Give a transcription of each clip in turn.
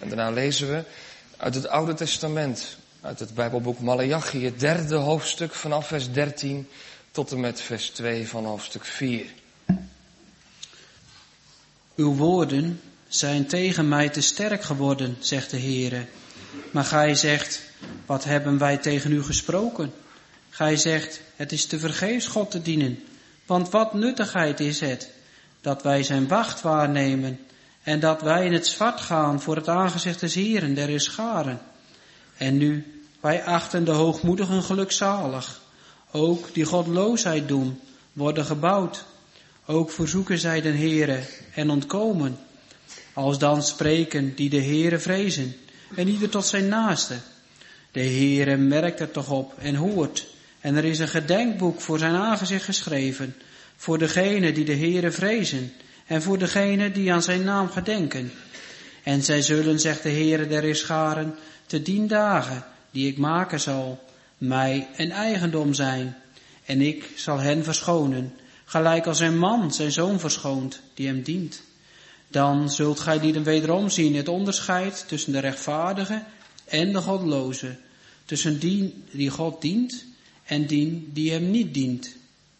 En daarna lezen we uit het Oude Testament, uit het Bijbelboek Maleachi, het 3e hoofdstuk vanaf vers 13 tot en met vers 2 van hoofdstuk 4. Uw woorden zijn tegen mij te sterk geworden, zegt de Heere. Maar gij zegt, wat hebben wij tegen u gesproken? Gij zegt, het is tevergeefs God te dienen. Want wat nuttigheid is het, dat wij zijn wacht waarnemen en dat wij in het zwart gaan voor het aangezicht des Heeren der Heerscharen. En nu, wij achten de hoogmoedigen gelukzalig. Ook die godloosheid doen, worden gebouwd. Ook verzoeken zij den Heere en ontkomen. Als dan spreken die de Heere vrezen en ieder tot zijn naaste. De Heere merkt er toch op en hoort. En er is een gedenkboek voor zijn aangezicht geschreven. Voor degenen die de Heere vrezen en voor degenen die aan zijn naam gedenken. En zij zullen, zegt de Heere der Heerscharen, te dien dagen die ik maken zal, mij een eigendom zijn. En ik zal hen verschonen, gelijk als een man zijn zoon verschoont die hem dient. Dan zult gij lieden wederom zien het onderscheid tussen de rechtvaardige en de godloze, tussen die God dient en die hem niet dient.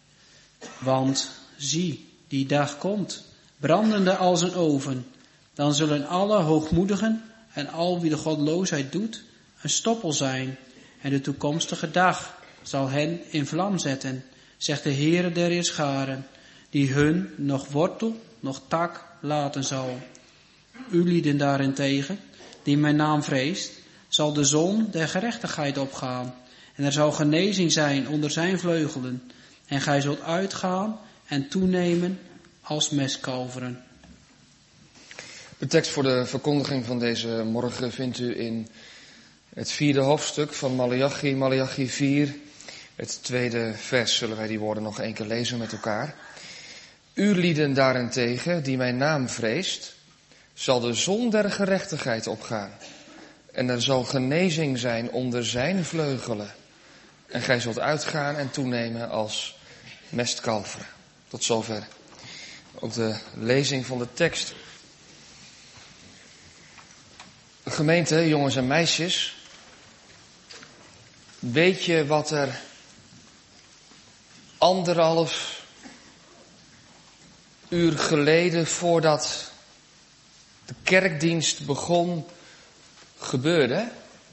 Want zie, die dag komt, brandende als een oven. Dan zullen alle hoogmoedigen en al wie de godloosheid doet, een stoppel zijn. En de toekomstige dag zal hen in vlam zetten, zegt de Heere der Heerscharen, die hun nog wortel, nog tak laten zal. U lieden daarentegen, die mijn naam vreest, zal de zon der gerechtigheid opgaan. En er zal genezing zijn onder zijn vleugelen. En gij zult uitgaan en toenemen als mestkalveren. De tekst voor de verkondiging van deze morgen vindt u in het 4e hoofdstuk van Maleachi, Maleachi 4. Het 2e vers zullen wij die woorden nog 1 keer lezen met elkaar. U lieden daarentegen, die mijn naam vreest, zal de zon der gerechtigheid opgaan. En er zal genezing zijn onder zijn vleugelen. En gij zult uitgaan en toenemen als mestkalveren. Tot zover ook de lezing van de tekst. Gemeente, jongens en meisjes, weet je wat er 1,5 uur geleden, voordat de kerkdienst begon, gebeurde?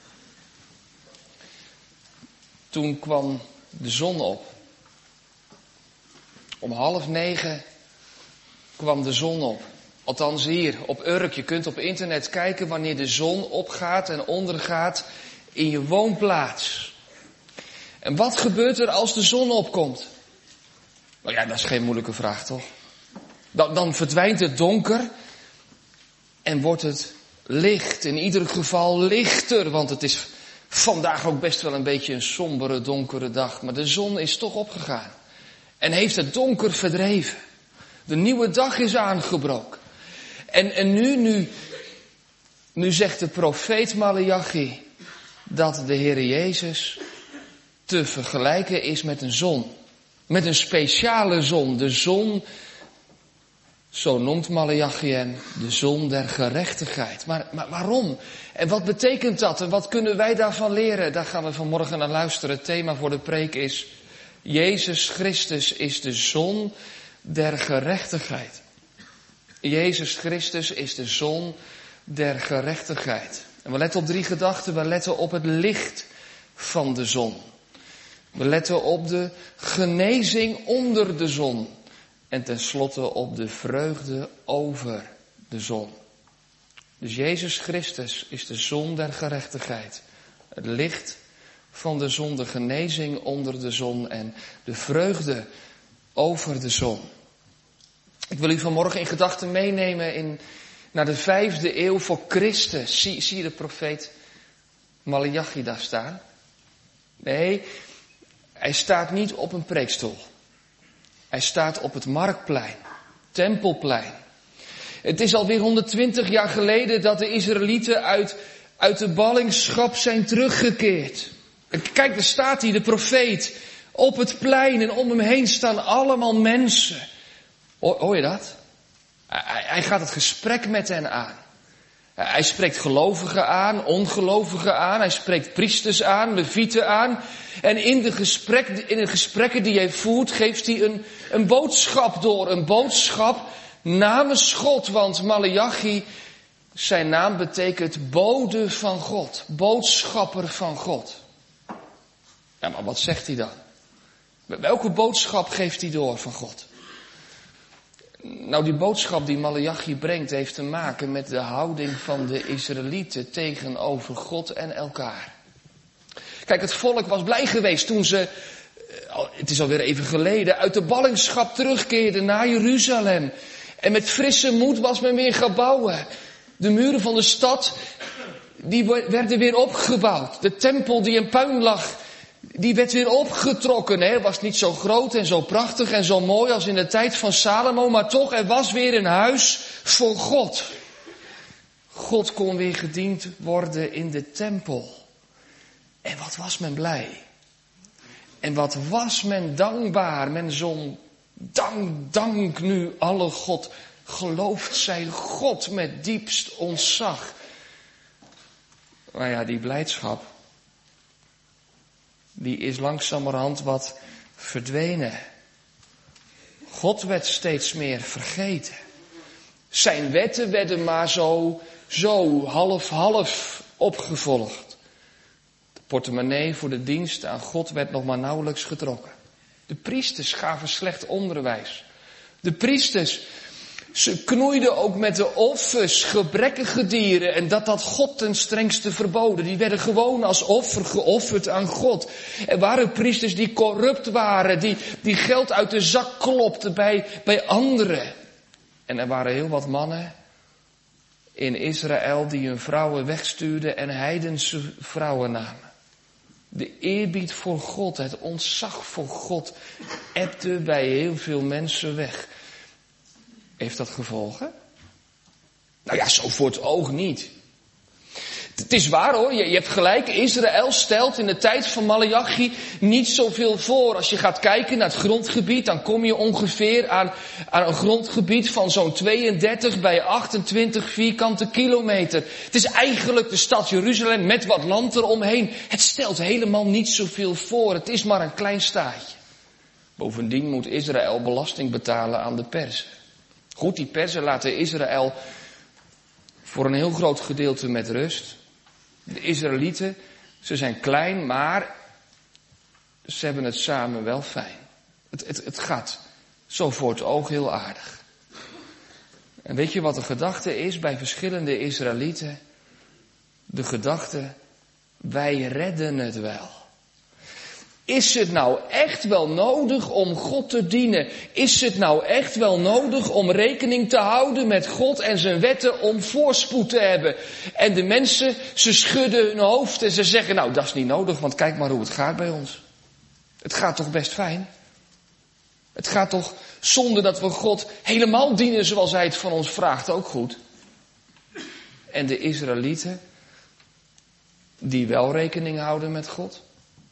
Toen kwam de zon op. Om 8:30 kwam de zon op. Althans hier op Urk. Je kunt op internet kijken wanneer de zon opgaat en ondergaat in je woonplaats. En wat gebeurt er als de zon opkomt? Nou ja, dat is geen moeilijke vraag, toch? Dan verdwijnt het donker en wordt het licht. In ieder geval lichter, want het is vandaag ook best wel een beetje een sombere, donkere dag. Maar de zon is toch opgegaan en heeft het donker verdreven. De nieuwe dag is aangebroken. En nu zegt de profeet Maleachi dat de Heer Jezus te vergelijken is met een zon. Met een speciale zon. De zon, zo noemt Maleachi hen, de zon der gerechtigheid. Maar waarom? En wat betekent dat? En wat kunnen wij daarvan leren? Daar gaan we vanmorgen naar luisteren. Het thema voor de preek is: Jezus Christus is de zon der gerechtigheid. Jezus Christus is de zon der gerechtigheid. En we letten op 3 gedachten. We letten op het licht van de zon. We letten op de genezing onder de zon. En tenslotte op de vreugde over de zon. Dus Jezus Christus is de zon der gerechtigheid. Het licht van de zon, de genezing onder de zon en de vreugde over de zon. Ik wil u vanmorgen in gedachten meenemen naar de 5e eeuw voor Christus. Zie je de profeet Maleachi daar staan? Nee, hij staat niet op een preekstoel. Hij staat op het Marktplein, Tempelplein. Het is alweer 120 jaar geleden dat de Israëlieten uit de ballingschap zijn teruggekeerd. Kijk, daar staat hij, de profeet, op het plein en om hem heen staan allemaal mensen. Hoor je dat? Hij gaat het gesprek met hen aan. Hij spreekt gelovigen aan, ongelovigen aan. Hij spreekt priesters aan, levieten aan. En in de gesprekken die hij voert, geeft hij een boodschap door. Een boodschap namens God. Want Maleachi, zijn naam betekent bode van God. Boodschapper van God. Ja, maar wat zegt hij dan? Welke boodschap geeft hij door van God? Nou, die boodschap die Maleachi brengt heeft te maken met de houding van de Israëlieten tegenover God en elkaar. Kijk, het volk was blij geweest toen ze, het is alweer even geleden, uit de ballingschap terugkeerden naar Jeruzalem. En met frisse moed was men weer gaan bouwen. De muren van de stad, die werden weer opgebouwd. De tempel die in puin lag, die werd weer opgetrokken. Het was niet zo groot en zo prachtig en zo mooi als in de tijd van Salomo, maar toch, er was weer een huis voor God. God kon weer gediend worden in de tempel. En wat was men blij. En wat was men dankbaar. Men zong dank nu alle God. Geloofd zij God met diepst ontzag. Maar ja, die blijdschap, die is langzamerhand wat verdwenen. God werd steeds meer vergeten. Zijn wetten werden maar zo half opgevolgd. De portemonnee voor de dienst aan God werd nog maar nauwelijks getrokken. De priesters gaven slecht onderwijs. De priesters, ze knoeiden ook met de offers gebrekkige dieren en dat had God ten strengste verboden. Die werden gewoon als offer geofferd aan God. Er waren priesters die corrupt waren, die geld uit de zak klopten bij anderen. En er waren heel wat mannen in Israël die hun vrouwen wegstuurden en heidense vrouwen namen. De eerbied voor God, het ontzag voor God, ebde bij heel veel mensen weg. Heeft dat gevolgen? Nou ja, zo voor het oog niet. Het is waar hoor, je hebt gelijk, Israël stelt in de tijd van Maleachi niet zoveel voor. Als je gaat kijken naar het grondgebied, dan kom je ongeveer aan een grondgebied van zo'n 32 bij 28 vierkante kilometer. Het is eigenlijk de stad Jeruzalem met wat land eromheen. Het stelt helemaal niet zoveel voor, het is maar een klein staatje. Bovendien moet Israël belasting betalen aan de Perzen. Goed, die Perzen laten Israël voor een heel groot gedeelte met rust. De Israëlieten, ze zijn klein, maar ze hebben het samen wel fijn. Het gaat zo voor het oog heel aardig. En weet je wat de gedachte is bij verschillende Israëlieten? De gedachte, wij redden het wel. Is het nou echt wel nodig om God te dienen? Is het nou echt wel nodig om rekening te houden met God en zijn wetten om voorspoed te hebben? En de mensen, ze schudden hun hoofd en ze zeggen, nou dat is niet nodig, want kijk maar hoe het gaat bij ons. Het gaat toch best fijn? Het gaat toch zonder dat we God helemaal dienen zoals hij het van ons vraagt ook goed? En de Israëlieten, die wel rekening houden met God,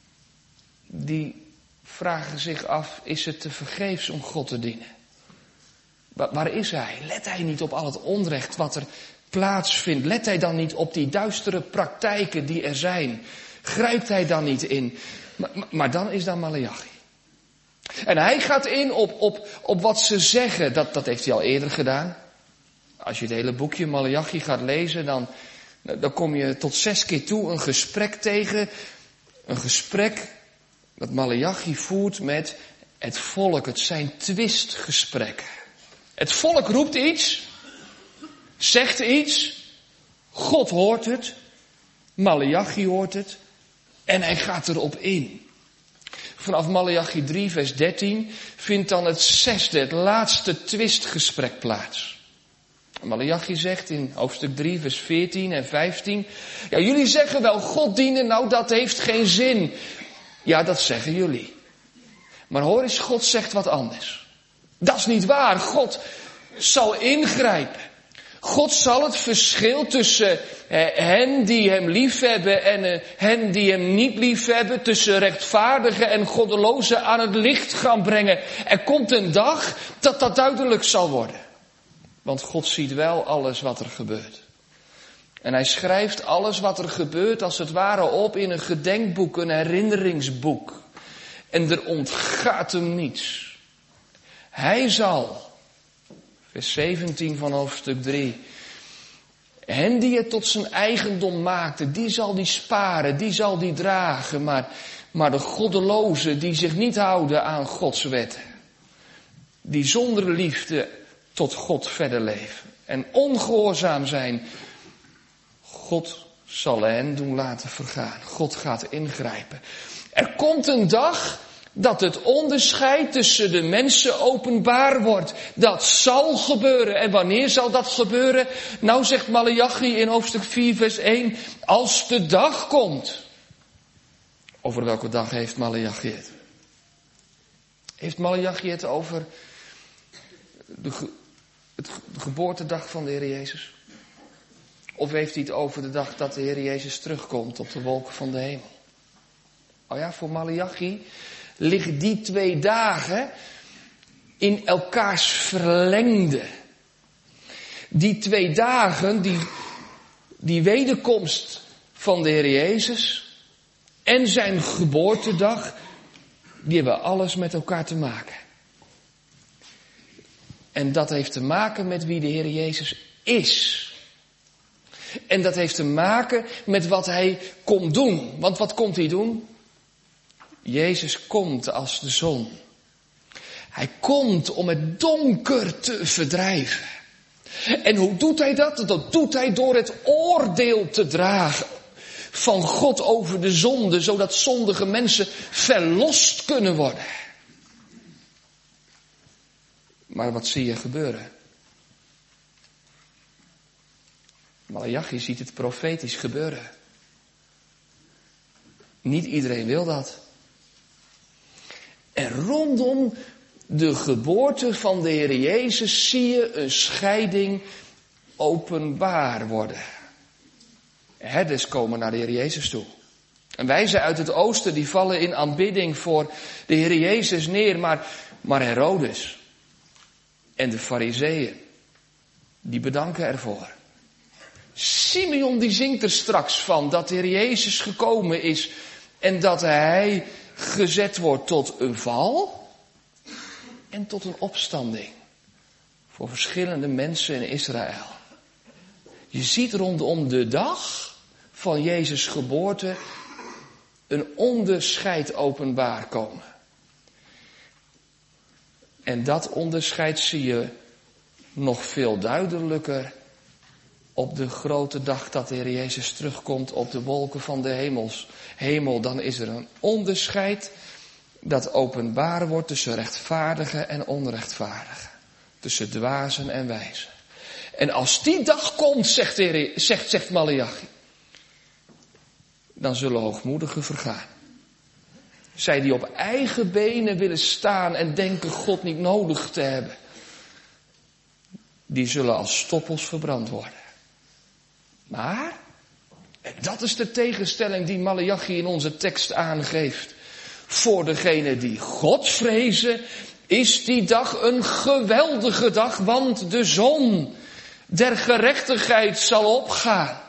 die vragen zich af, is het tevergeefs om God te dienen? Waar is hij? Let hij niet op al het onrecht wat er plaatsvindt? Let hij dan niet op die duistere praktijken die er zijn? Grijpt hij dan niet in? Maar dan is daar Maleachi. En hij gaat in op wat ze zeggen. Dat heeft hij al eerder gedaan. Als je het hele boekje Maleachi gaat lezen, dan kom je tot 6 keer toe een gesprek tegen. Een gesprek dat Maleachi voert met het volk. Het zijn twistgesprekken. Het volk roept iets, zegt iets, God hoort het, Maleachi hoort het en hij gaat erop in. Vanaf Maleachi 3 vers 13 vindt dan het 6e, het laatste twistgesprek plaats. Maleachi zegt in hoofdstuk 3 vers 14 en 15, ja jullie zeggen wel God dienen, nou dat heeft geen zin. Ja, dat zeggen jullie. Maar hoor eens, God zegt wat anders. Dat is niet waar. God zal ingrijpen. God zal het verschil tussen hen die hem liefhebben en hen die hem niet liefhebben, tussen rechtvaardigen en goddelozen aan het licht gaan brengen. Er komt een dag dat dat duidelijk zal worden. Want God ziet wel alles wat er gebeurt. En hij schrijft alles wat er gebeurt als het ware op in een gedenkboek, een herinneringsboek. En er ontgaat hem niets. Hij zal, vers 17 van hoofdstuk 3... hen die het tot zijn eigendom maakte, die zal die sparen, die zal die dragen. Maar de goddelozen die zich niet houden aan Gods wetten, die zonder liefde tot God verder leven en ongehoorzaam zijn, God zal hen doen laten vergaan. God gaat ingrijpen. Er komt een dag dat het onderscheid tussen de mensen openbaar wordt. Dat zal gebeuren. En wanneer zal dat gebeuren? Nou zegt Maleachi in hoofdstuk 4 vers 1, als de dag komt. Over welke dag heeft Maleachi het? Heeft Maleachi het over de geboortedag van de Heer Jezus? Of heeft hij het over de dag dat de Heer Jezus terugkomt op de wolken van de hemel? Oh ja, voor Maleachi liggen die 2 dagen in elkaars verlengde. Die 2 dagen, die wederkomst van de Heer Jezus en zijn geboortedag, die hebben alles met elkaar te maken. En dat heeft te maken met wie de Heer Jezus is. En dat heeft te maken met wat hij komt doen. Want wat komt hij doen? Jezus komt als de zon. Hij komt om het donker te verdrijven. En hoe doet hij dat? Dat doet hij door het oordeel te dragen van God over de zonde, zodat zondige mensen verlost kunnen worden. Maar wat zie je gebeuren? Maleachi ziet het profetisch gebeuren. Niet iedereen wil dat. En rondom de geboorte van de Heer Jezus zie je een scheiding openbaar worden. Herders komen naar de Heer Jezus toe. En wijzen uit het oosten die vallen in aanbidding voor de Heer Jezus neer. Maar Herodes en de Farizeeën, die bedanken ervoor. Simeon die zingt er straks van dat de Heer Jezus gekomen is en dat hij gezet wordt tot een val en tot een opstanding voor verschillende mensen in Israël. Je ziet rondom de dag van Jezus' geboorte een onderscheid openbaar komen. En dat onderscheid zie je nog veel duidelijker op de grote dag dat de Heer Jezus terugkomt op de wolken van de hemel. Dan is er een onderscheid dat openbaar wordt tussen rechtvaardigen en onrechtvaardigen. Tussen dwazen en wijzen. En als die dag komt, zegt Maleachi, dan zullen hoogmoedigen vergaan. Zij die op eigen benen willen staan en denken God niet nodig te hebben, die zullen als stoppels verbrand worden. Maar, en dat is de tegenstelling die Maleachi in onze tekst aangeeft, voor degenen die God vrezen, is die dag een geweldige dag, want de zon der gerechtigheid zal opgaan.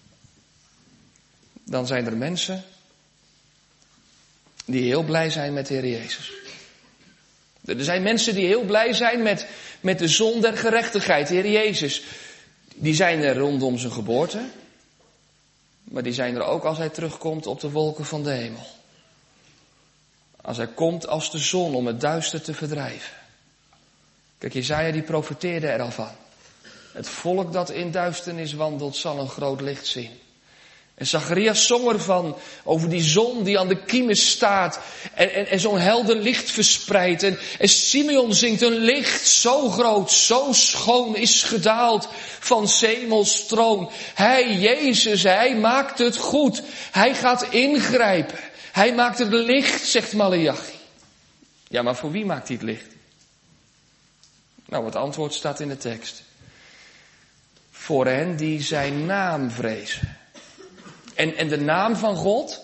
Dan zijn er mensen die heel blij zijn met de Heer Jezus. Er zijn mensen die heel blij zijn met de zon der gerechtigheid, de Heer Jezus. Die zijn er rondom zijn geboorte, maar die zijn er ook als hij terugkomt op de wolken van de hemel. Als hij komt als de zon om het duister te verdrijven. Kijk, Jesaja die profeteerde er al van. Het volk dat in duisternis wandelt zal een groot licht zien. En Zacharias zong ervan over die zon die aan de kiemen staat en zo'n helder licht verspreidt. En Simeon zingt een licht zo groot, zo schoon is gedaald van 's hemels troon. Hij, Jezus, hij maakt het goed. Hij gaat ingrijpen. Hij maakt het licht, zegt Maleachi. Ja, maar voor wie maakt hij het licht? Nou, het antwoord staat in de tekst. Voor hen die zijn naam vrezen. En de naam van God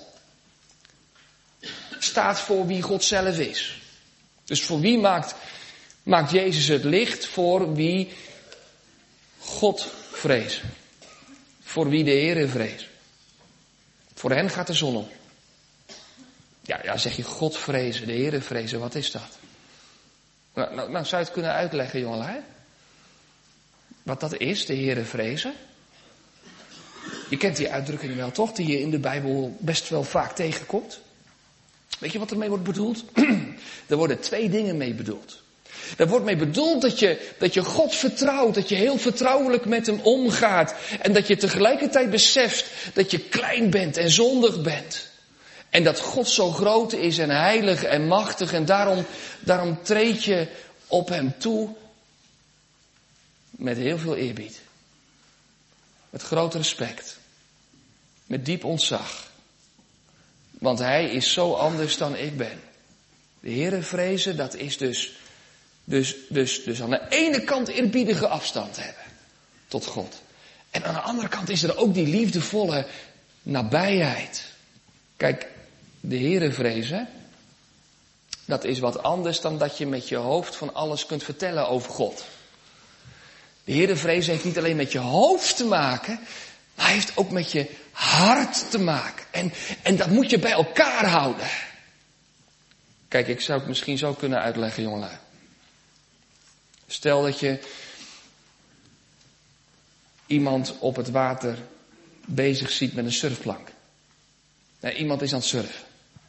staat voor wie God zelf is. Dus voor wie maakt Jezus het licht? Voor wie God vrezen. voor wie de Heere vreest. Voor hen gaat de zon op. Ja, zeg je God vrezen, de Heere vrezen, wat is dat? Nou, zou je het kunnen uitleggen, jongelui? Wat dat is, de Heere vrezen? Je kent die uitdrukking wel, toch? Die je in de Bijbel best wel vaak tegenkomt. Weet je wat ermee wordt bedoeld? Er worden 2 dingen mee bedoeld. Er wordt mee bedoeld dat je God vertrouwt, dat je heel vertrouwelijk met hem omgaat. En dat je tegelijkertijd beseft dat je klein bent en zondig bent. En dat God zo groot is en heilig en machtig. En daarom treed je op hem toe met heel veel eerbied. Met groot respect. Met diep ontzag. Want hij is zo anders dan ik ben. De Heere vrezen, dat is dus aan de ene kant eerbiedige afstand hebben tot God. En aan de andere kant is er ook die liefdevolle nabijheid. Kijk, de Heere vrezen, dat is wat anders dan dat je met je hoofd van alles kunt vertellen over God. De Heere vrezen heeft niet alleen met je hoofd te maken, maar heeft ook met je hart te maken. En dat moet je bij elkaar houden. Kijk, ik zou het misschien zo kunnen uitleggen, jongelui. Stel dat je iemand op het water bezig ziet met een surfplank. Nee, iemand is aan het surfen.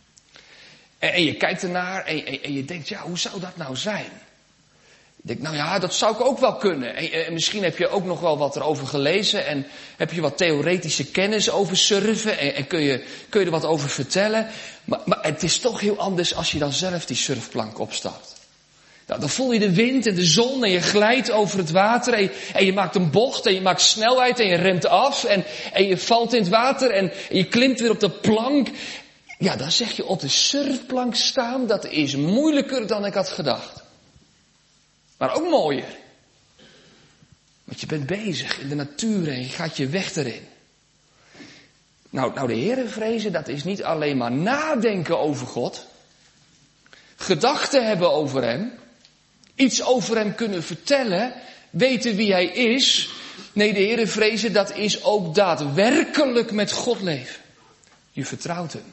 En je kijkt ernaar en je denkt, ja, hoe zou dat nou zijn? Je denkt, nou ja, dat zou ik ook wel kunnen. En misschien heb je ook nog wel wat erover gelezen en heb je wat theoretische kennis over surfen en kun je er wat over vertellen. Maar het is toch heel anders als je dan zelf die surfplank opstapt. Nou, dan voel je de wind en de zon en je glijdt over het water en je maakt een bocht en je maakt snelheid en je remt af en je valt in het water en je klimt weer op de plank. Ja, dan zeg je op de surfplank staan, dat is moeilijker dan ik had gedacht. Maar ook mooier. Want je bent bezig in de natuur en je gaat je weg erin. Nou, de Heere vrezen, dat is niet alleen maar nadenken over God. Gedachten hebben over hem. Iets over hem kunnen vertellen. Weten wie hij is. Nee, de Heere vrezen, dat is ook daadwerkelijk met God leven. Je vertrouwt hem.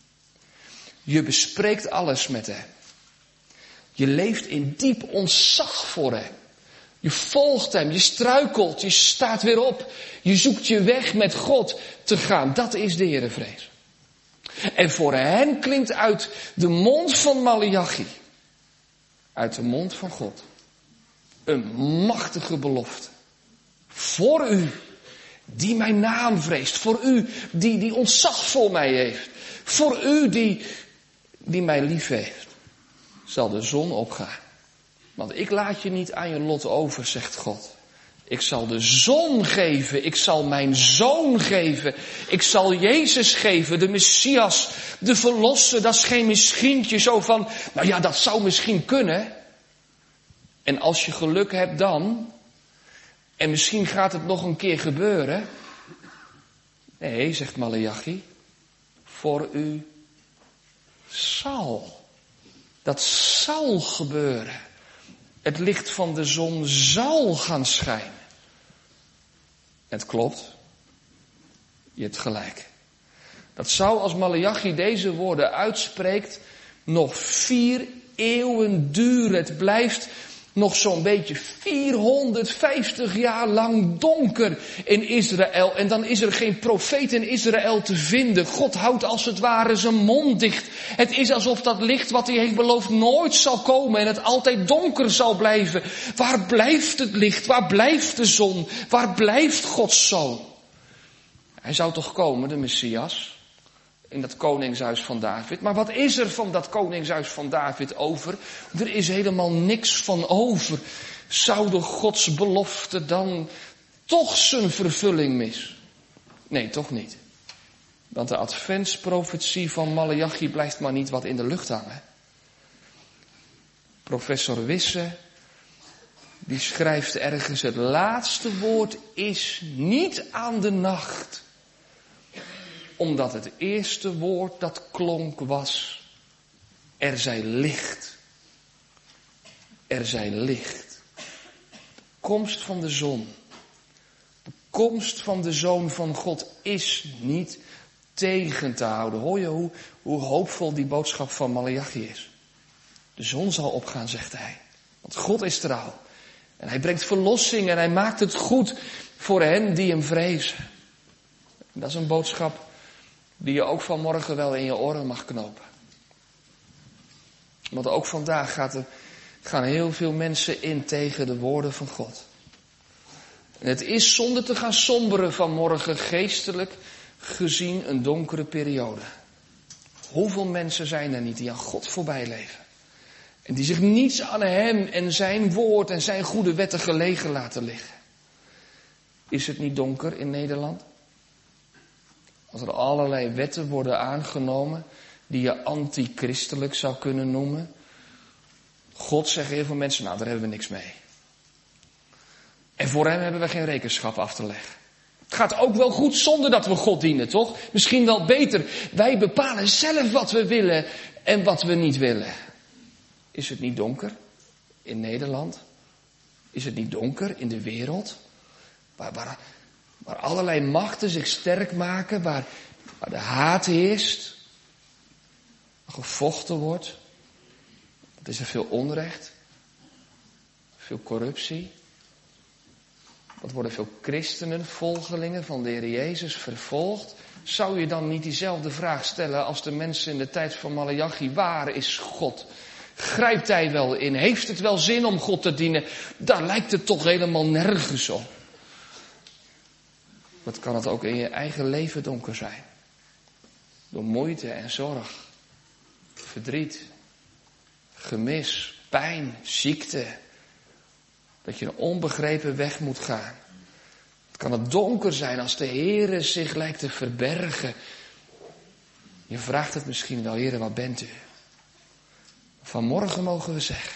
Je bespreekt alles met hem. Je leeft in diep ontzag voor hem. Je volgt hem, je struikelt, je staat weer op. Je zoekt je weg met God te gaan. Dat is de Heerevrees. En voor hen klinkt uit de mond van Maleachi, uit de mond van God, een machtige belofte. Voor u, die mijn naam vreest. Voor u, die ontzag voor mij heeft. Voor u, die mij lief heeft, zal de zon opgaan. Want ik laat je niet aan je lot over, zegt God. Ik zal de zon geven, ik zal mijn zoon geven, ik zal Jezus geven, de Messias, de Verlosser. Dat is geen misschientje zo van, nou ja, dat zou misschien kunnen. En als je geluk hebt dan, en misschien gaat het nog een keer gebeuren. Nee, zegt Maleachi, voor u zal. Dat zal gebeuren. Het licht van de zon zal gaan schijnen. Het klopt. Je hebt gelijk. Dat zou, als Maleachi deze woorden uitspreekt, nog 4 eeuwen duren. Het blijft nog zo'n beetje 450 jaar lang donker in Israël. En dan is er geen profeet in Israël te vinden. God houdt als het ware zijn mond dicht. Het is alsof dat licht wat hij heeft beloofd nooit zal komen en het altijd donker zal blijven. Waar blijft het licht? Waar blijft de zon? Waar blijft Gods Zoon? Hij zou toch komen, de Messias, in dat koningshuis van David. Maar wat is er van dat koningshuis van David over? Er is helemaal niks van over. Zou de Gods belofte dan toch zijn vervulling mis? Nee, toch niet. Want de adventsprofetie van Maleachi blijft maar niet wat in de lucht hangen. Professor Wisse, die schrijft ergens: het laatste woord is niet aan de nacht. Omdat het eerste woord dat klonk was: er zij licht. Er zij licht. De komst van de zon. De komst van de Zoon van God is niet tegen te houden. Hoor je hoe hoopvol die boodschap van Maleachi is? De zon zal opgaan, zegt hij. Want God is trouw. En hij brengt verlossing en hij maakt het goed voor hen die hem vrezen. En dat is een boodschap die je ook vanmorgen wel in je oren mag knopen. Want ook vandaag gaan heel veel mensen in tegen de woorden van God. En het is zonder te gaan somberen vanmorgen geestelijk gezien een donkere periode. Hoeveel mensen zijn er niet die aan God voorbij leven? En die zich niets aan hem en zijn woord en zijn goede wetten gelegen laten liggen. Is het niet donker in Nederland? Als er allerlei wetten worden aangenomen die je antichristelijk zou kunnen noemen. God, zeggen heel veel mensen, nou daar hebben we niks mee. En voor hem hebben we geen rekenschap af te leggen. Het gaat ook wel goed zonder dat we God dienen, toch? Misschien wel beter. Wij bepalen zelf wat we willen en wat we niet willen. Is het niet donker in Nederland? Is het niet donker in de wereld? Waar allerlei machten zich sterk maken, waar de haat heerst, waar gevochten wordt. Er is er veel onrecht, veel corruptie. Wat worden veel christenen, volgelingen van de Heer Jezus vervolgd? Zou je dan niet diezelfde vraag stellen als de mensen in de tijd van Maleachi? Waar is God? Grijpt hij wel in? Heeft het wel zin om God te dienen? Daar lijkt het toch helemaal nergens op. Wat kan het ook in je eigen leven donker zijn? Door moeite en zorg, verdriet, gemis, pijn, ziekte. Dat je een onbegrepen weg moet gaan. Het kan het donker zijn als de Heere zich lijkt te verbergen. Je vraagt het misschien wel, Heere, waar bent u? Vanmorgen mogen we zeggen,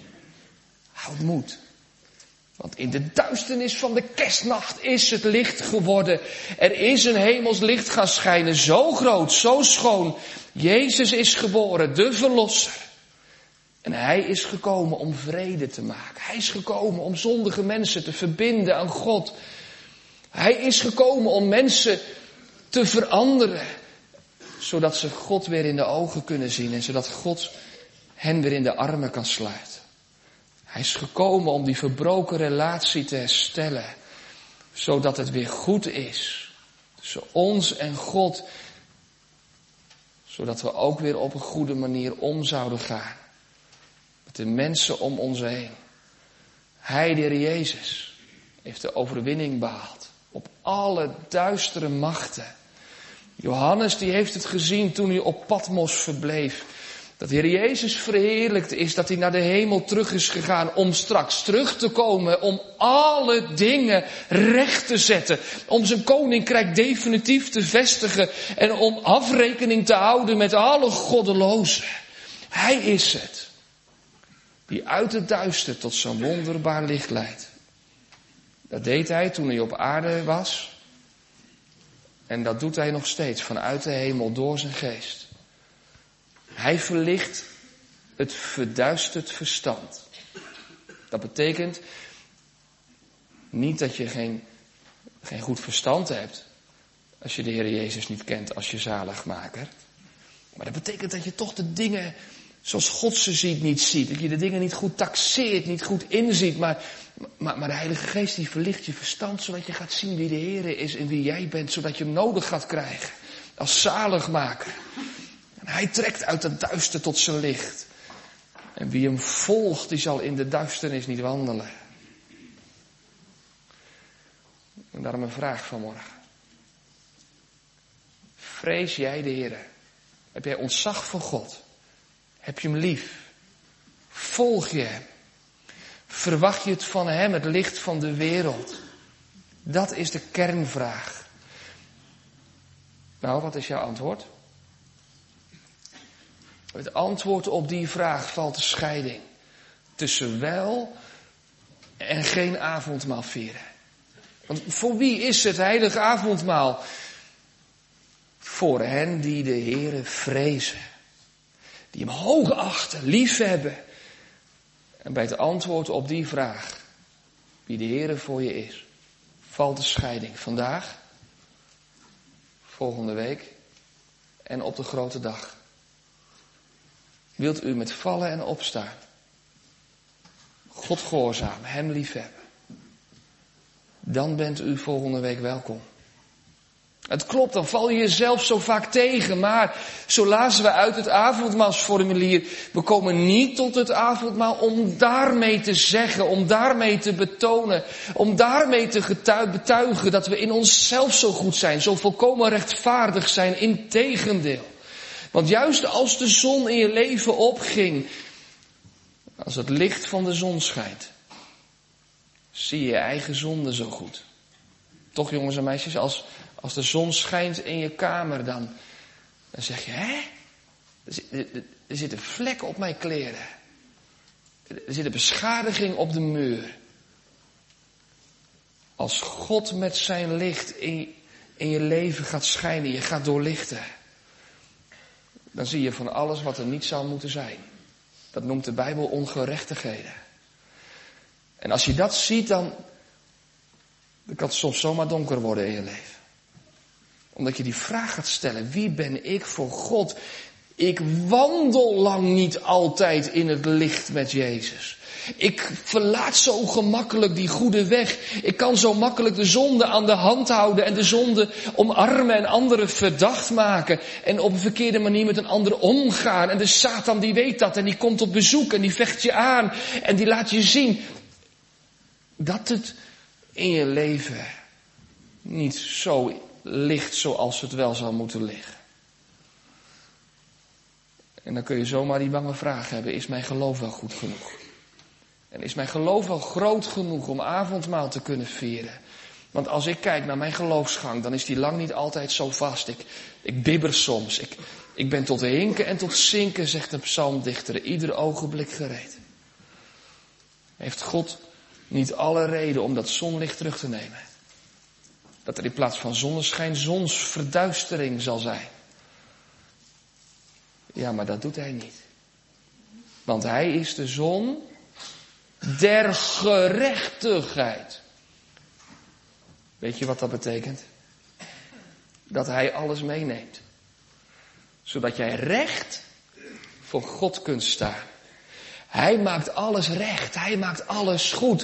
houd moed. Want in de duisternis van de kerstnacht is het licht geworden. Er is een hemels licht gaan schijnen, zo groot, zo schoon. Jezus is geboren, de verlosser. En hij is gekomen om vrede te maken. Hij is gekomen om zondige mensen te verbinden aan God. Hij is gekomen om mensen te veranderen. Zodat ze God weer in de ogen kunnen zien. En zodat God hen weer in de armen kan sluiten. Hij is gekomen om die verbroken relatie te herstellen. Zodat het weer goed is. Tussen ons en God. Zodat we ook weer op een goede manier om zouden gaan. Met de mensen om ons heen. Hij, de Heer Jezus, heeft de overwinning behaald. Op alle duistere machten. Johannes die heeft het gezien toen hij op Patmos verbleef. Dat de Heer Jezus verheerlijkt is, dat hij naar de hemel terug is gegaan om straks terug te komen, om alle dingen recht te zetten. Om zijn koninkrijk definitief te vestigen en om afrekening te houden met alle goddelozen. Hij is het die uit het duister tot zo'n wonderbaar licht leidt. Dat deed hij toen hij op aarde was. En dat doet hij nog steeds vanuit de hemel door zijn geest. Hij verlicht het verduisterd verstand. Dat betekent niet dat je geen goed verstand hebt als je de Heer Jezus niet kent als je zaligmaker. Maar dat betekent dat je toch de dingen zoals God ze ziet niet ziet. Dat je de dingen niet goed taxeert, niet goed inziet. Maar de Heilige Geest die verlicht je verstand zodat je gaat zien wie de Heer is en wie jij bent. Zodat je hem nodig gaat krijgen als zaligmaker. Hij trekt uit het duister tot zijn licht. En wie hem volgt, die zal in de duisternis niet wandelen. En daarom een vraag vanmorgen. Vrees jij de Heer? Heb jij ontzag voor God? Heb je hem lief? Volg je hem? Verwacht je het van hem, het licht van de wereld? Dat is de kernvraag. Nou, wat is jouw antwoord? Het antwoord op die vraag valt de scheiding tussen wel en geen avondmaal vieren. Want voor wie is het heilige avondmaal? Voor hen die de Heere vrezen. Die hem hoog achten, liefhebben. En bij het antwoord op die vraag, wie de Heere voor je is, valt de scheiding. Vandaag, volgende week en op de grote dag. Wilt u met vallen en opstaan God gehoorzamen, hem liefhebben, dan bent u volgende week welkom. Het klopt, dan val je jezelf zo vaak tegen, maar zo lazen we uit het avondmaalsformulier, we komen niet tot het avondmaal om daarmee te zeggen, om daarmee te betonen, om daarmee te betuigen dat we in onszelf zo goed zijn, zo volkomen rechtvaardig zijn, integendeel. Want juist als de zon in je leven opging, als het licht van de zon schijnt, zie je eigen zonde zo goed. Toch jongens en meisjes, als de zon schijnt in je kamer, dan zeg je, hè? Er zit een vlek op mijn kleren. Er zit een beschadiging op de muur. Als God met zijn licht in je leven gaat schijnen, je gaat doorlichten, dan zie je van alles wat er niet zou moeten zijn. Dat noemt de Bijbel ongerechtigheden. En als je dat ziet, dan kan het soms zomaar donker worden in je leven. Omdat je die vraag gaat stellen, wie ben ik voor God? Ik wandel lang niet altijd in het licht met Jezus. Ik verlaat zo gemakkelijk die goede weg. Ik kan zo makkelijk de zonde aan de hand houden en de zonde omarmen en anderen verdacht maken. En op een verkeerde manier met een ander omgaan. En de Satan die weet dat en die komt op bezoek en die vecht je aan. En die laat je zien dat het in je leven niet zo ligt zoals het wel zou moeten liggen. En dan kun je zomaar die bange vraag hebben, is mijn geloof wel goed genoeg? En is mijn geloof wel groot genoeg om avondmaal te kunnen vieren? Want als ik kijk naar mijn geloofsgang, dan is die lang niet altijd zo vast. Ik bibber soms. Ik ben tot hinken en tot zinken, zegt een psalmdichter, ieder ogenblik gereed. Heeft God niet alle reden om dat zonlicht terug te nemen? Dat er in plaats van zonneschijn zonsverduistering zal zijn. Ja, maar dat doet hij niet. Want hij is de zon der gerechtigheid. Weet je wat dat betekent? Dat hij alles meeneemt. Zodat jij recht voor God kunt staan. Hij maakt alles recht. Hij maakt alles goed.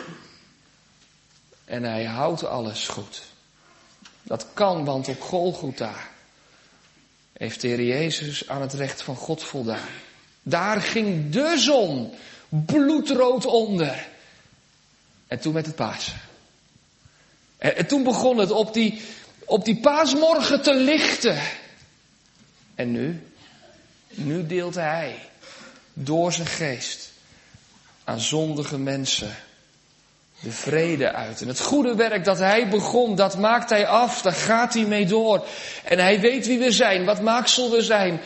En hij houdt alles goed. Dat kan, want op Golgotha heeft de Heer Jezus aan het recht van God voldaan. Daar ging de zon bloedrood onder. En toen met het Pasen. En toen begon het op die paasmorgen te lichten. En nu deelt hij door zijn geest aan zondige mensen de vrede uit. En het goede werk dat hij begon, dat maakt hij af. Daar gaat hij mee door. En hij weet wie we zijn, wat maaksel we zijn.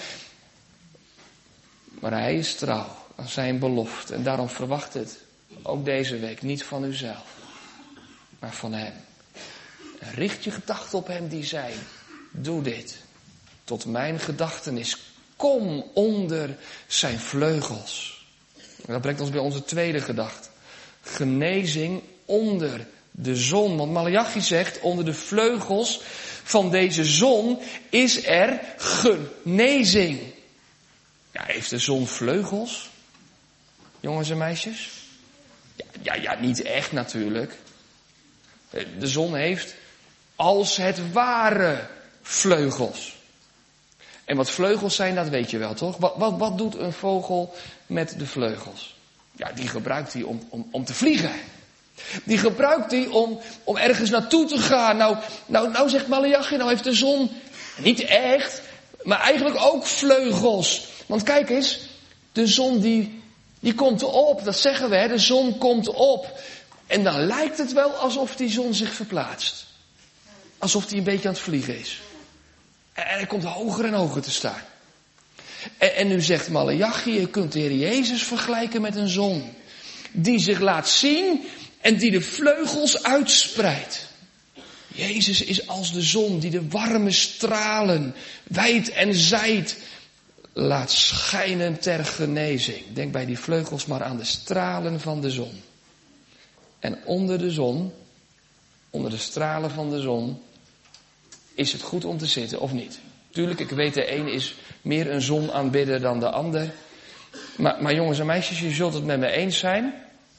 Maar hij is trouw aan zijn belofte. En daarom verwacht het ook deze week niet van uzelf, maar van hem. En richt je gedachten op hem die zei, doe dit tot mijn gedachtenis. Kom onder zijn vleugels. En dat brengt ons bij onze tweede gedachte. Genezing onder de zon. Want Maleachi zegt, onder de vleugels van deze zon is er genezing. Ja, heeft de zon vleugels? Jongens en meisjes? Ja, niet echt natuurlijk. De zon heeft als het ware vleugels. En wat vleugels zijn, dat weet je wel, toch? Wat doet een vogel met de vleugels? Ja, die gebruikt hij om te vliegen. Die gebruikt hij om ergens naartoe te gaan. Nou zegt Maleachi, nou heeft de zon niet echt, maar eigenlijk ook vleugels. Want kijk eens, de zon die komt op, dat zeggen we, hè? De zon komt op. En dan lijkt het wel alsof die zon zich verplaatst. Alsof die een beetje aan het vliegen is. En hij komt hoger en hoger te staan. En nu zegt Maleachi, je kunt de Heer Jezus vergelijken met een zon. Die zich laat zien en die de vleugels uitspreidt. Jezus is als de zon die de warme stralen wijd en zijd laat schijnen ter genezing. Denk bij die vleugels maar aan de stralen van de zon. En onder de zon onder de stralen van de zon, is het goed om te zitten of niet? Tuurlijk, ik weet de een is meer een zonaanbidder dan de ander. Maar jongens en meisjes, je zult het met me eens zijn.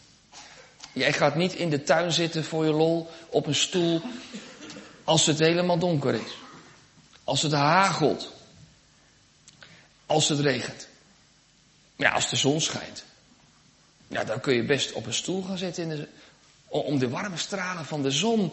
Jij gaat niet in de tuin zitten voor je lol op een stoel als het helemaal donker is. Als het hagelt. Als het regent. Ja, als de zon schijnt. Ja, dan kun je best op een stoel gaan zitten om de warme stralen van de zon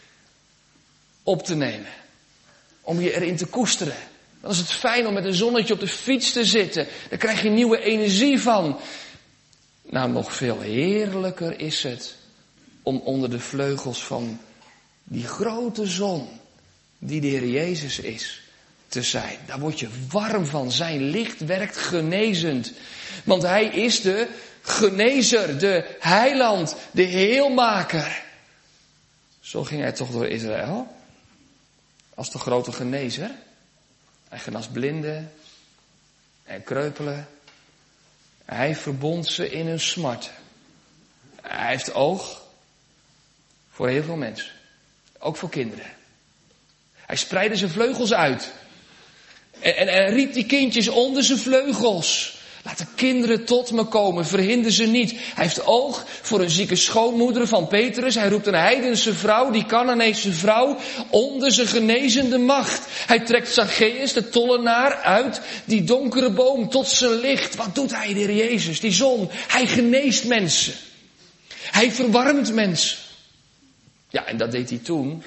op te nemen. Om je erin te koesteren. Dan is het fijn om met een zonnetje op de fiets te zitten. Daar krijg je nieuwe energie van. Nou, nog veel heerlijker is het om onder de vleugels van die grote zon, die de Heer Jezus is, te zijn. Daar word je warm van. Zijn licht werkt genezend. Want Hij is de genezer, de heiland, de heelmaker. Zo ging Hij toch door Israël. Als de grote genezer. Hij genas blinden en kreupelen. Hij verbond ze in hun smart. Hij heeft oog voor heel veel mensen. Ook voor kinderen. Hij spreidde zijn vleugels uit. En riep die kindjes onder zijn vleugels. Laat de kinderen tot me komen, verhinder ze niet. Hij heeft oog voor een zieke schoonmoeder van Petrus. Hij roept een heidense vrouw, die Canaanese vrouw, onder zijn genezende macht. Hij trekt Zacchaeus, de tollenaar, uit die donkere boom tot zijn licht. Wat doet hij, de Heer Jezus, die zon? Hij geneest mensen. Hij verwarmt mensen. Ja, en dat deed hij toen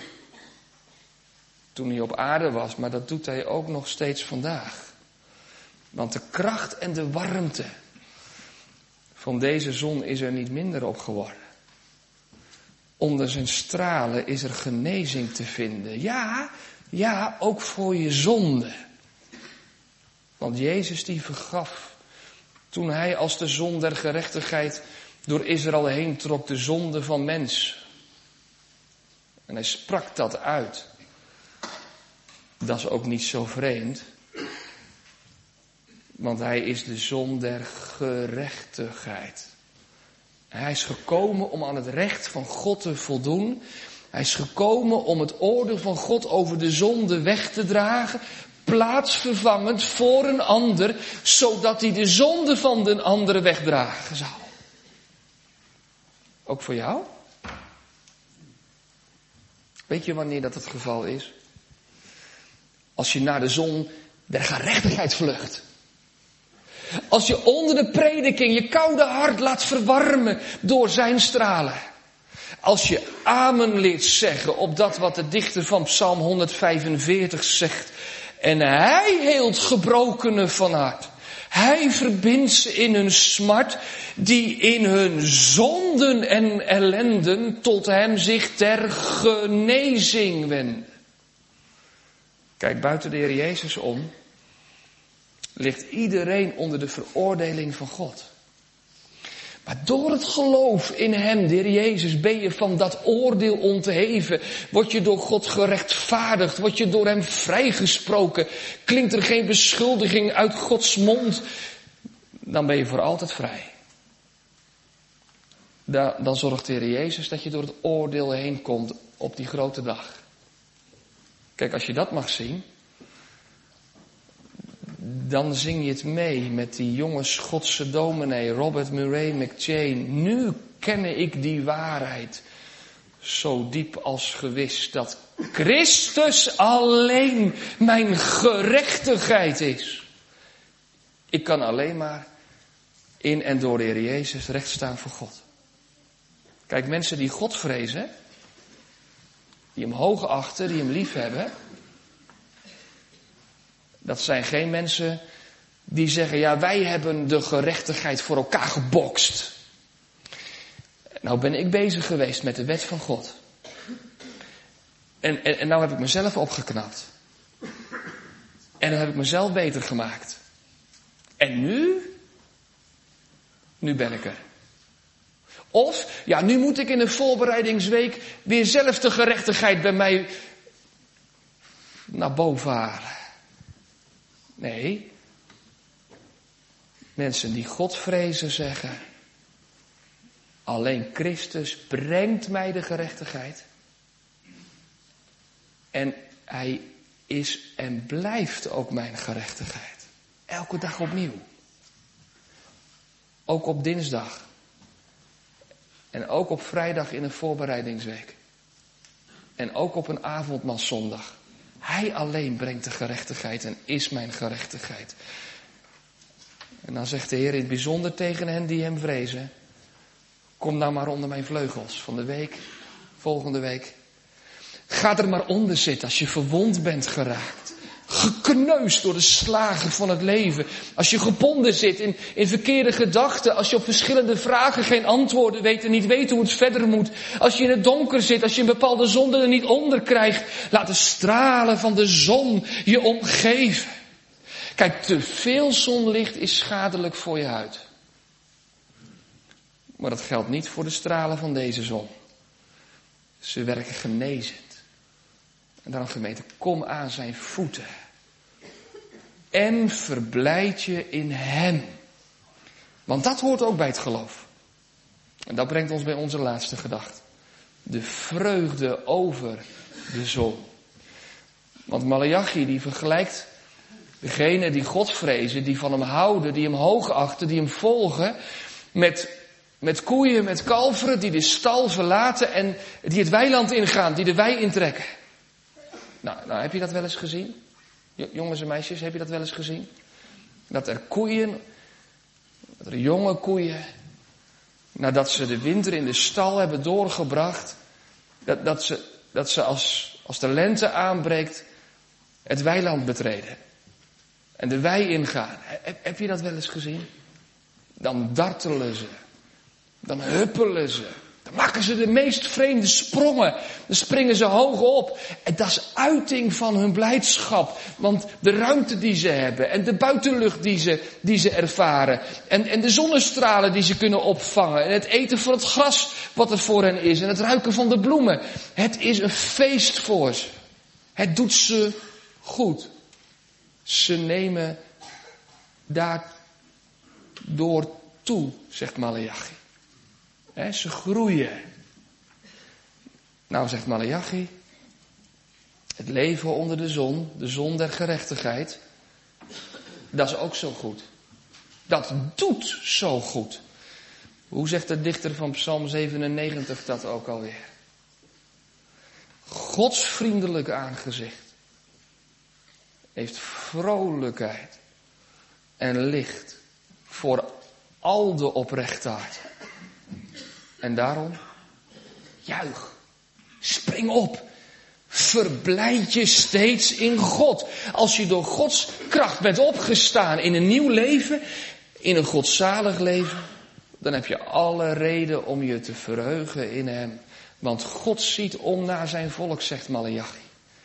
hij op aarde was, maar dat doet hij ook nog steeds vandaag. Want de kracht en de warmte van deze zon is er niet minder op geworden. Onder zijn stralen is er genezing te vinden. Ja, ook voor je zonde. Want Jezus die vergaf, toen hij als de zon der gerechtigheid door Israël heen trok, de zonde van mens. En hij sprak dat uit. Dat is ook niet zo vreemd. Want hij is de zon der gerechtigheid. Hij is gekomen om aan het recht van God te voldoen. Hij is gekomen om het oordeel van God over de zonde weg te dragen. Plaatsvervangend voor een ander. Zodat hij de zonde van de andere wegdragen zou. Ook voor jou? Weet je wanneer dat het geval is? Als je naar de zon der gerechtigheid vlucht. Als je onder de prediking je koude hart laat verwarmen door zijn stralen. Als je amen leert zeggen op dat wat de dichter van Psalm 145 zegt. En hij heelt gebrokenen van hart. Hij verbindt ze in hun smart, die in hun zonden en ellenden tot hem zich ter genezing wenden. Kijk, buiten de Heer Jezus om ligt iedereen onder de veroordeling van God. Maar door het geloof in hem, de Heer Jezus, ben je van dat oordeel ontheven. Word je door God gerechtvaardigd, word je door hem vrijgesproken. Klinkt er geen beschuldiging uit Gods mond, dan ben je voor altijd vrij. Dan zorgt de Heer Jezus dat je door het oordeel heen komt op die grote dag. Kijk, als je dat mag zien, dan zing je het mee met die jonge Schotse dominee Robert Murray McChain. Nu ken ik die waarheid zo diep als gewis, dat Christus alleen mijn gerechtigheid is. Ik kan alleen maar in en door de Heer Jezus recht staan voor God. Kijk, mensen die God vrezen, die hem hoog achten, die hem lief hebben, dat zijn geen mensen die zeggen, ja, wij hebben de gerechtigheid voor elkaar gebokst. Nou ben ik bezig geweest met de wet van God. En nou heb ik mezelf opgeknapt. En dan heb ik mezelf beter gemaakt. En nu ben ik er. Of, ja, nu moet ik in een voorbereidingsweek weer zelf de gerechtigheid bij mij naar boven halen. Nee, mensen die God vrezen zeggen, alleen Christus brengt mij de gerechtigheid. En hij is en blijft ook mijn gerechtigheid. Elke dag opnieuw. Ook op dinsdag. En ook op vrijdag in een voorbereidingsweek. En ook op een avondmaalszondag. Hij alleen brengt de gerechtigheid en is mijn gerechtigheid. En dan zegt de Heer in het bijzonder tegen hen die hem vrezen. Kom nou maar onder mijn vleugels van de week, volgende week. Ga er maar onder zitten als je verwond bent geraakt. Gekneusd door de slagen van het leven. Als je gebonden zit in verkeerde gedachten. Als je op verschillende vragen geen antwoorden weet en niet weet hoe het verder moet. Als je in het donker zit. Als je een bepaalde zonde er niet onder krijgt. Laat de stralen van de zon je omgeven. Kijk, te veel zonlicht is schadelijk voor je huid. Maar dat geldt niet voor de stralen van deze zon. Ze werken genezend. En daarom gemeente, kom aan zijn voeten. En verblijd je in hem. Want dat hoort ook bij het geloof. En dat brengt ons bij onze laatste gedachte. De vreugde over de zon. Want Maleachi die vergelijkt degene die God vrezen, die van hem houden, die hem hoogachten, die hem volgen, met koeien, met kalveren, die de stal verlaten en die het weiland ingaan, die de wei intrekken. Nou, heb je dat wel eens gezien? Jongens en meisjes, heb je dat wel eens gezien? Dat er jonge koeien, nadat ze de winter in de stal hebben doorgebracht, dat ze als de lente aanbreekt, het weiland betreden. En de wei ingaan. Heb je dat wel eens gezien? Dan dartelen ze. Dan huppelen ze. Dan maken ze de meest vreemde sprongen. Dan springen ze hoog op. En dat is uiting van hun blijdschap. Want de ruimte die ze hebben. En de buitenlucht die ze ervaren. En de zonnestralen die ze kunnen opvangen. En het eten van het gras wat er voor hen is. En het ruiken van de bloemen. Het is een feest voor ze. Het doet ze goed. Ze nemen daardoor toe, zegt Maleachi. Ze groeien. Nou, zegt Maleachi, het leven onder de zon der gerechtigheid, dat is ook zo goed. Dat doet zo goed. Hoe zegt de dichter van Psalm 97 dat ook alweer? Gods vriendelijk aangezicht heeft vrolijkheid en licht voor al de oprechtheid. En daarom, juich, spring op, verblijd je steeds in God. Als je door Gods kracht bent opgestaan in een nieuw leven, in een godzalig leven, dan heb je alle reden om je te verheugen in hem. Want God ziet om naar zijn volk, zegt Maleachi.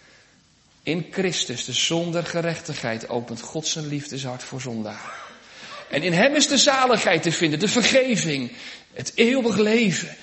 In Christus, de zon der gerechtigheid, opent God zijn liefdeshart voor zondaren. En in hem is de zaligheid te vinden, de vergeving, het eeuwig leven.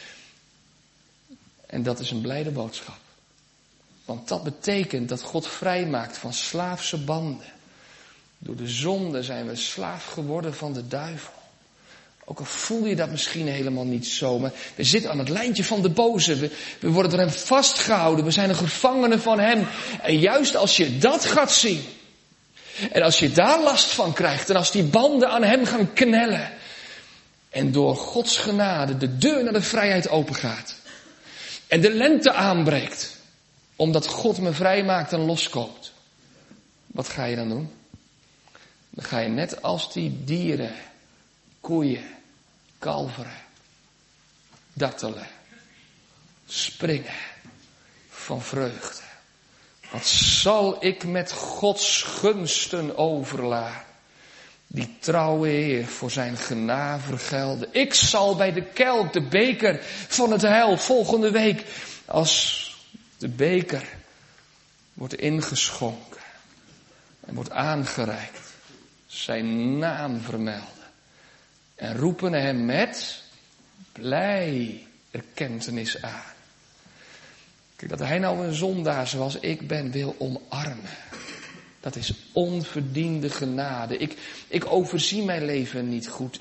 En dat is een blijde boodschap. Want dat betekent dat God vrijmaakt van slaafse banden. Door de zonde zijn we slaaf geworden van de duivel. Ook al voel je dat misschien helemaal niet zo, maar we zitten aan het lijntje van de boze. We worden door hem vastgehouden, we zijn een gevangene van hem. En juist als je dat gaat zien, en als je daar last van krijgt, en als die banden aan hem gaan knellen, en door Gods genade de deur naar de vrijheid opengaat, en de lente aanbreekt, omdat God me vrijmaakt en loskoopt, wat ga je dan doen? Dan ga je net als die dieren, koeien, kalveren, dartelen, springen van vreugde. Wat zal ik met Gods gunsten overlaan? Die trouwe Heer voor zijn genade vergelden. Ik zal bij de kelk, de beker van het heil, volgende week, als de beker wordt ingeschonken en wordt aangereikt, zijn naam vermelden. En roepen hem met blij erkentenis aan. Kijk, dat hij nou een zondaar zoals ik ben wil omarmen. Dat is onverdiende genade. Ik overzie mijn leven niet goed.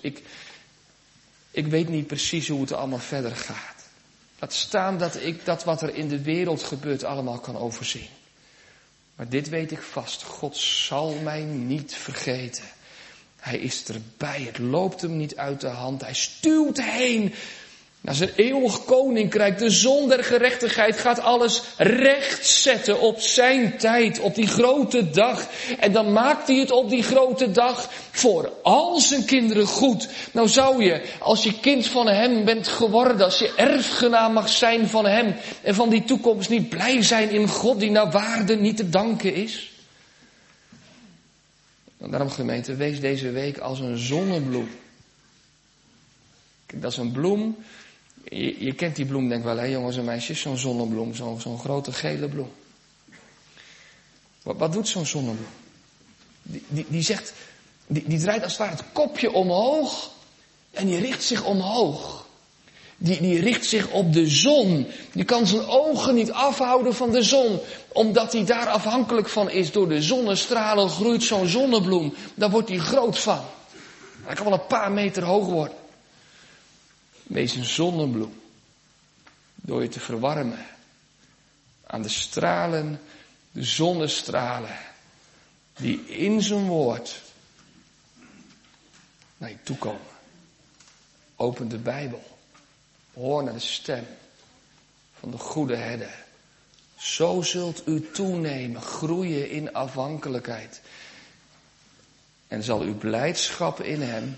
Ik weet niet precies hoe het allemaal verder gaat. Laat staan dat ik dat wat er in de wereld gebeurt allemaal kan overzien. Maar dit weet ik vast, God zal mij niet vergeten. Hij is erbij, het loopt hem niet uit de hand. Hij stuwt heen naar zijn eeuwig koninkrijk. De zon der gerechtigheid gaat alles rechtzetten op zijn tijd, op die grote dag. En dan maakt hij het op die grote dag voor al zijn kinderen goed. Nou zou je, als je kind van hem bent geworden, als je erfgenaam mag zijn van hem en van die toekomst, niet blij zijn in God die naar waarde niet te danken is? En daarom, gemeente, wees deze week als een zonnebloem. Kijk, dat is een bloem. Je kent die bloem denk ik wel, hè, jongens en meisjes, zo'n zonnebloem, zo'n grote gele bloem. Wat doet zo'n zonnebloem? Die draait als het ware het kopje omhoog en die richt zich omhoog. Die richt zich op de zon. Die kan zijn ogen niet afhouden van de zon, omdat hij daar afhankelijk van is. Door de zonnestralen groeit zo'n zonnebloem. Daar wordt hij groot van. Hij kan wel een paar meter hoog worden. Wees een zonnebloem. Door je te verwarmen aan de stralen, de zonnestralen, die in zijn woord naar je toe komen. Open de Bijbel. Hoor naar de stem van de goede herder. Zo zult u toenemen, groeien in afhankelijkheid. En zal uw blijdschap in hem,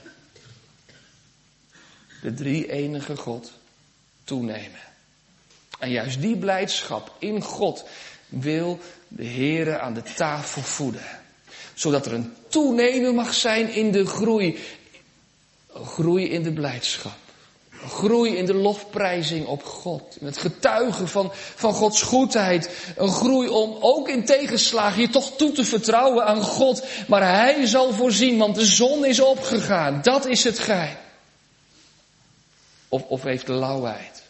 de drie-enige God, toenemen. En juist die blijdschap in God wil de Heere aan de tafel voeden. Zodat er een toenemen mag zijn in de groei. Een groei in de blijdschap. Een groei in de lofprijzing op God. In het getuigen van Gods goedheid. Een groei om ook in tegenslagen je toch toe te vertrouwen aan God. Maar Hij zal voorzien, want de zon is opgegaan. Dat is het geheim. Of heeft lauwheid.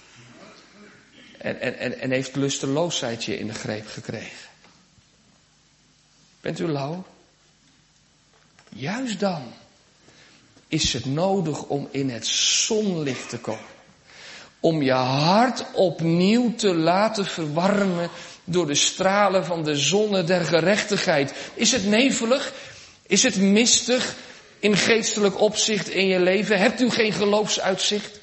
En heeft lusteloosheid je in de greep gekregen. Bent u lauw? Juist dan is het nodig om in het zonlicht te komen. Om je hart opnieuw te laten verwarmen door de stralen van de zonne der gerechtigheid. Is het nevelig? Is het mistig in geestelijk opzicht in je leven? Hebt u geen geloofsuitzicht?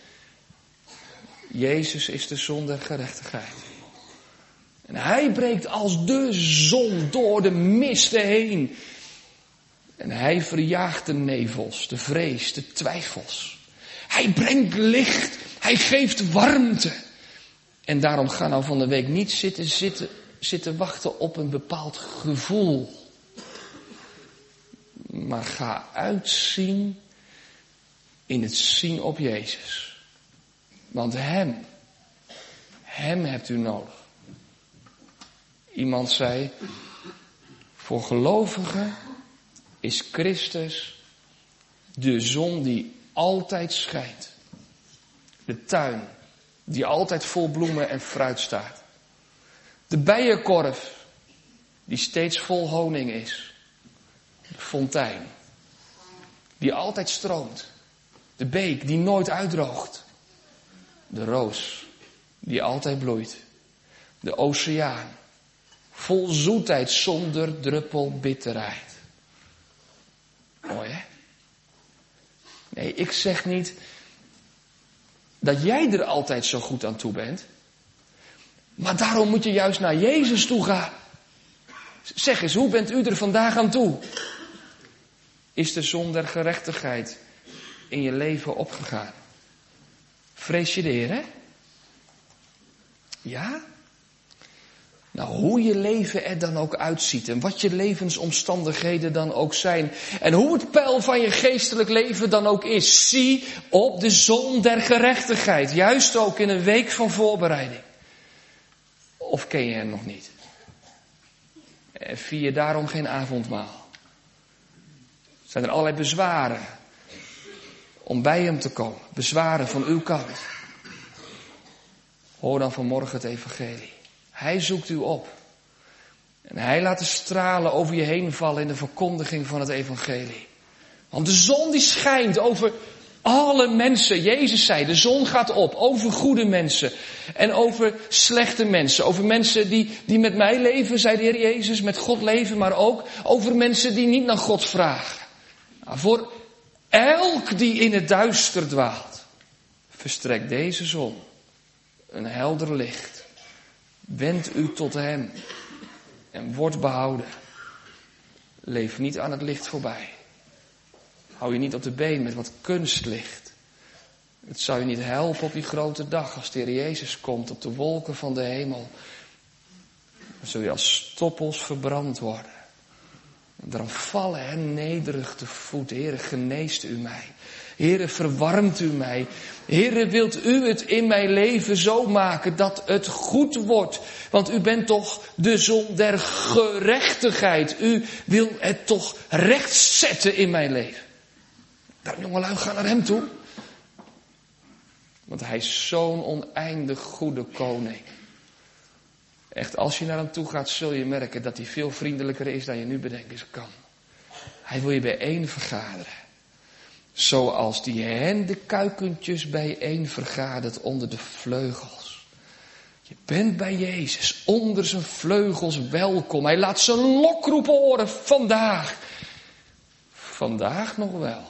Jezus is de zon der gerechtigheid. En Hij breekt als de zon door de misten heen. En Hij verjaagt de nevels, de vrees, de twijfels. Hij brengt licht. Hij geeft warmte. En daarom ga nou van de week niet zitten wachten op een bepaald gevoel. Maar ga uitzien in het zien op Jezus. Want Hem hebt u nodig. Iemand zei, voor gelovigen is Christus de zon die altijd schijnt. De tuin die altijd vol bloemen en fruit staat. De bijenkorf die steeds vol honing is. De fontein die altijd stroomt. De beek die nooit uitdroogt. De roos die altijd bloeit. De oceaan vol zoetheid zonder druppel bitterheid. Mooi, hè? Nee, ik zeg niet dat jij er altijd zo goed aan toe bent. Maar daarom moet je juist naar Jezus toe gaan. Zeg eens, hoe bent u er vandaag aan toe? Is de zon der gerechtigheid in je leven opgegaan? Vrees je de Heer, hè? Ja? Nou, hoe je leven er dan ook uitziet en wat je levensomstandigheden dan ook zijn en hoe het peil van je geestelijk leven dan ook is, zie op de zon der gerechtigheid, juist ook in een week van voorbereiding. Of ken je hem nog niet? En vier je daarom geen avondmaal? Zijn er allerlei bezwaren om bij hem te komen? Bezwaren van uw kant? Hoor dan vanmorgen het evangelie. Hij zoekt u op. En Hij laat de stralen over je heen vallen in de verkondiging van het evangelie. Want de zon die schijnt over alle mensen. Jezus zei, de zon gaat op over goede mensen en over slechte mensen. Over mensen die met mij leven, zei de Heer Jezus, met God leven, maar ook over mensen die niet naar God vragen. Nou, voor elk die in het duister dwaalt, verstrekt deze zon een helder licht. Wend u tot hem en word behouden. Leef niet aan het licht voorbij. Hou je niet op de been met wat kunstlicht. Het zou je niet helpen op die grote dag als de Heer Jezus komt op de wolken van de hemel. Dan zul je als stoppels verbrand worden. En daarom vallen hen nederig te voet. Heere, geneest u mij. Heere, verwarmt u mij. Heere, wilt u het in mijn leven zo maken dat het goed wordt? Want u bent toch de zon der gerechtigheid. U wil het toch recht zetten in mijn leven. Daarom, jongelui, ga naar hem toe. Want hij is zo'n oneindig goede koning. Echt, als je naar hem toe gaat, zul je merken dat hij veel vriendelijker is dan je nu bedenken kan. Hij wil je bijeen vergaderen. Zoals die hen de kuikentjes bijeen vergadert onder de vleugels. Je bent bij Jezus, onder zijn vleugels welkom. Hij laat zijn lokroep horen vandaag. Vandaag nog wel.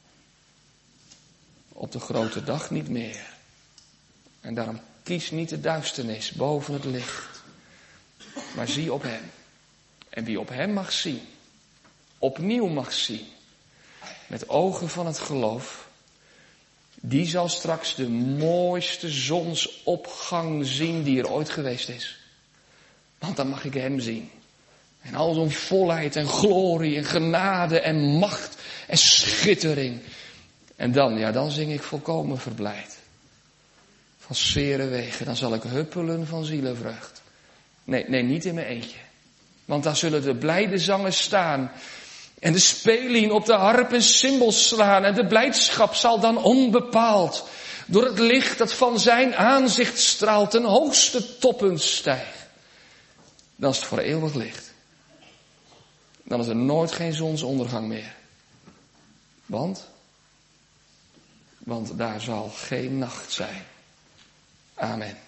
Op de grote dag niet meer. En daarom kies niet de duisternis boven het licht. Maar zie op hem. En wie op hem mag zien, opnieuw mag zien, met ogen van het geloof, die zal straks de mooiste zonsopgang zien die er ooit geweest is. Want dan mag ik hem zien. En al zo'n volheid en glorie en genade en macht en schittering. En dan zing ik volkomen verblijd. Van zere wegen, dan zal ik huppelen van zielenvrucht. Nee, niet in mijn eentje. Want daar zullen de blijde zangers staan. En de spelien op de harp en cymbals slaan. En de blijdschap zal dan onbepaald door het licht dat van zijn aanzicht straalt ten hoogste toppen stijgt. Dan is het voor eeuwig licht. Dan is er nooit geen zonsondergang meer. Want daar zal geen nacht zijn. Amen.